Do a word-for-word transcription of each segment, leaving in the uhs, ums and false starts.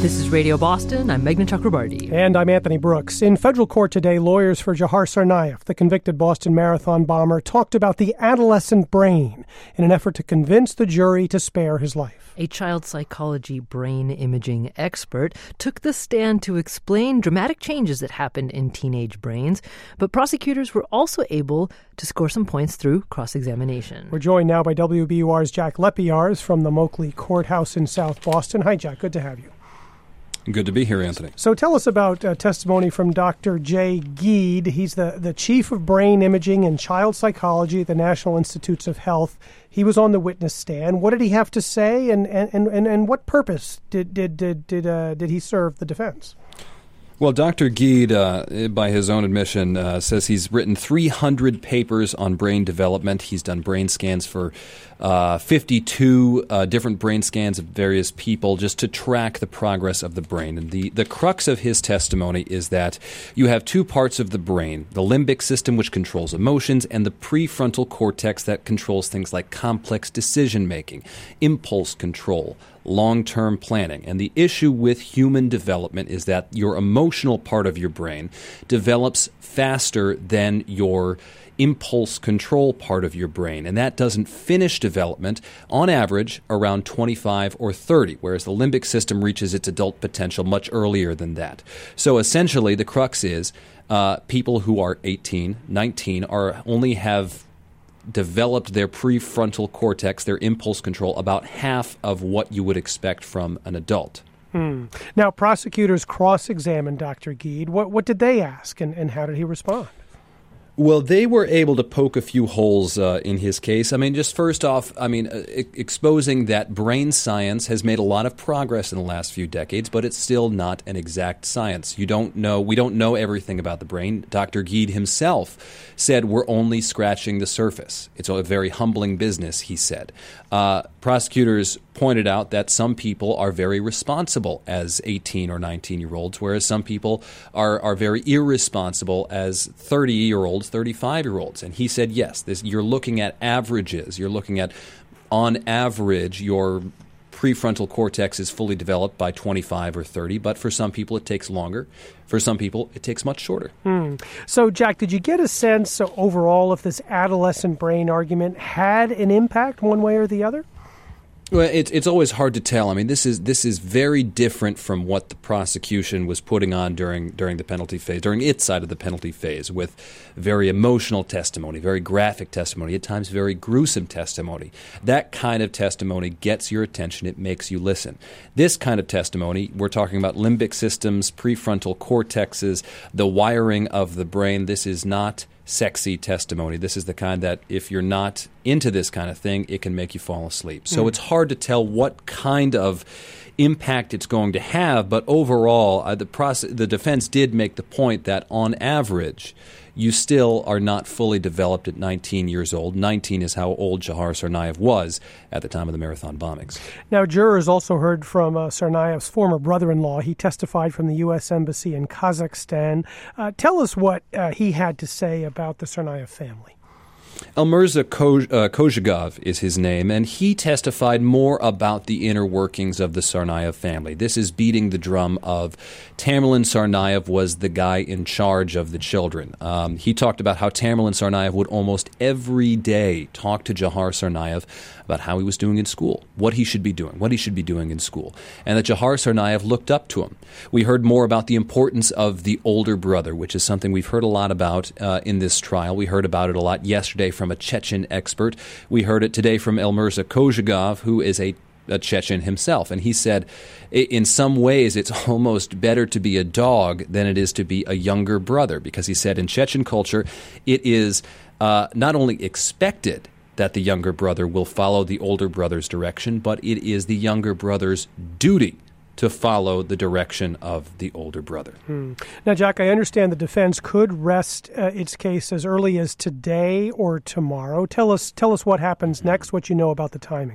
This is Radio Boston. I'm Meghna Chakrabarti. And I'm Anthony Brooks. In federal court today, lawyers for Jahar Tsarnaev, the convicted Boston Marathon bomber, talked about the adolescent brain in an effort to convince the jury to spare his life. A child psychology brain imaging expert took the stand to explain dramatic changes that happened in teenage brains, but prosecutors were also able to score some points through cross-examination. We're joined now by W B U R's Jack Lepiarz from the Moakley Courthouse in South Boston. Hi, Jack. Good to have you. Good to be here, Anthony. So tell us about uh, testimony from Doctor Jay Geed. He's the, the chief of brain imaging and child psychology at the National Institutes of Health. He was on the witness stand. What did he have to say, and and, and, and what purpose did did did did, uh, did he serve the defense? Well, Doctor Geed, uh, by his own admission, uh, says he's written three hundred papers on brain development. He's done brain scans for uh, fifty-two uh, different brain scans of various people just to track the progress of the brain. And the, the crux of his testimony is that you have two parts of the brain, the limbic system, which controls emotions, and the prefrontal cortex that controls things like complex decision-making, impulse control, long-term planning. And the issue with human development is that your emotional part of your brain develops faster than your impulse control part of your brain. And that doesn't finish development, on average, around twenty-five or thirty, whereas the limbic system reaches its adult potential much earlier than that. So essentially, the crux is uh, people who are eighteen, nineteen, are only have developed their prefrontal cortex, their impulse control, about half of what you would expect from an adult. Hmm. Now, prosecutors cross-examined Doctor Geed. What, what did they ask, and, and how did he respond? Well, they were able to poke a few holes uh, in his case. I mean, just first off, I mean, uh, e- exposing that brain science has made a lot of progress in the last few decades, but it's still not an exact science. You don't know, we don't know everything about the brain. Doctor Geed himself said we're only scratching the surface. It's a very humbling business, he said. Uh, prosecutors pointed out that some people are very responsible as eighteen or nineteen-year-olds, whereas some people are, are very irresponsible as thirty-year-olds, thirty-five-year-olds. And he said, yes, this, you're looking at averages. You're looking at, on average, your prefrontal cortex is fully developed by twenty-five or thirty, but for some people it takes longer. For some people, it takes much shorter. Hmm. So, Jack, did you get a sense uh, overall if this adolescent brain argument had an impact one way or the other? Well, it's it's always hard to tell. I mean, this is this is very different from what the prosecution was putting on during during the penalty phase, during its side of the penalty phase, with very emotional testimony, very graphic testimony, at times very gruesome testimony. That kind of testimony gets your attention. It makes you listen. This kind of testimony, we're talking about limbic systems, prefrontal cortexes, the wiring of the brain. This is not sexy testimony. This is the kind that if you're not into this kind of thing, it can make you fall asleep. So mm. it's hard to tell what kind of impact it's going to have, but overall, uh, the process, the defense did make the point that on average, you still are not fully developed at nineteen years old. nineteen is how old Jahar Tsarnaev was at the time of the marathon bombings. Now, jurors also heard from uh, Tsarnaev's former brother-in-law. He testified from the U S Embassy in Kazakhstan. Uh, tell us what uh, he had to say about the Tsarnaev family. Elmirza Kozhegov is his name, and he testified more about the inner workings of the Tsarnaev family. This is beating the drum of Tamerlan Tsarnaev was the guy in charge of the children. Um, he talked about how Tamerlan Tsarnaev would almost every day talk to Jahar Tsarnaev about how he was doing in school, what he should be doing, what he should be doing in school, and that Jahar Tsarnaev looked up to him. We heard more about the importance of the older brother, which is something we've heard a lot about uh, in this trial. We heard about it a lot yesterday from a Chechen expert. We heard it today from Elmirza Kozhegov, who is a a Chechen himself. And he said, in some ways, it's almost better to be a dog than it is to be a younger brother, because he said in Chechen culture, it is uh, not only expected that the younger brother will follow the older brother's direction, but it is the younger brother's duty to follow the direction of the older brother. Hmm. Now, Jack, I understand the defense could rest uh, its case as early as today or tomorrow. Tell us, tell us what happens next, what you know about the timing.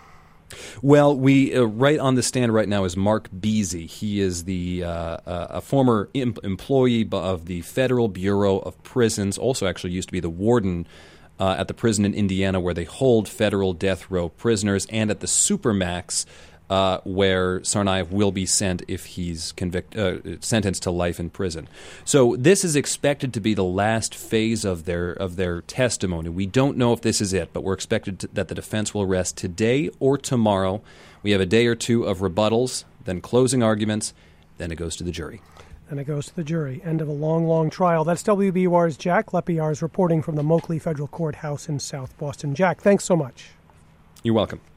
Well, we uh, right on the stand right now is Mark Beasy. He is the uh, uh, a former em- employee of the Federal Bureau of Prisons, also actually used to be the warden uh, at the prison in Indiana where they hold federal death row prisoners, and at the Supermax uh, where Tsarnaev will be sent if he's convict, uh, sentenced to life in prison. So this is expected to be the last phase of their of their testimony. We don't know if this is it, but we're expected to, that the defense will rest today or tomorrow. We have a day or two of rebuttals, then closing arguments, then it goes to the jury. And it goes to the jury. End of a long, long trial. That's W B U R's Jack Lepiarz reporting from the Moakley Federal Courthouse in South Boston. Jack, thanks so much. You're welcome.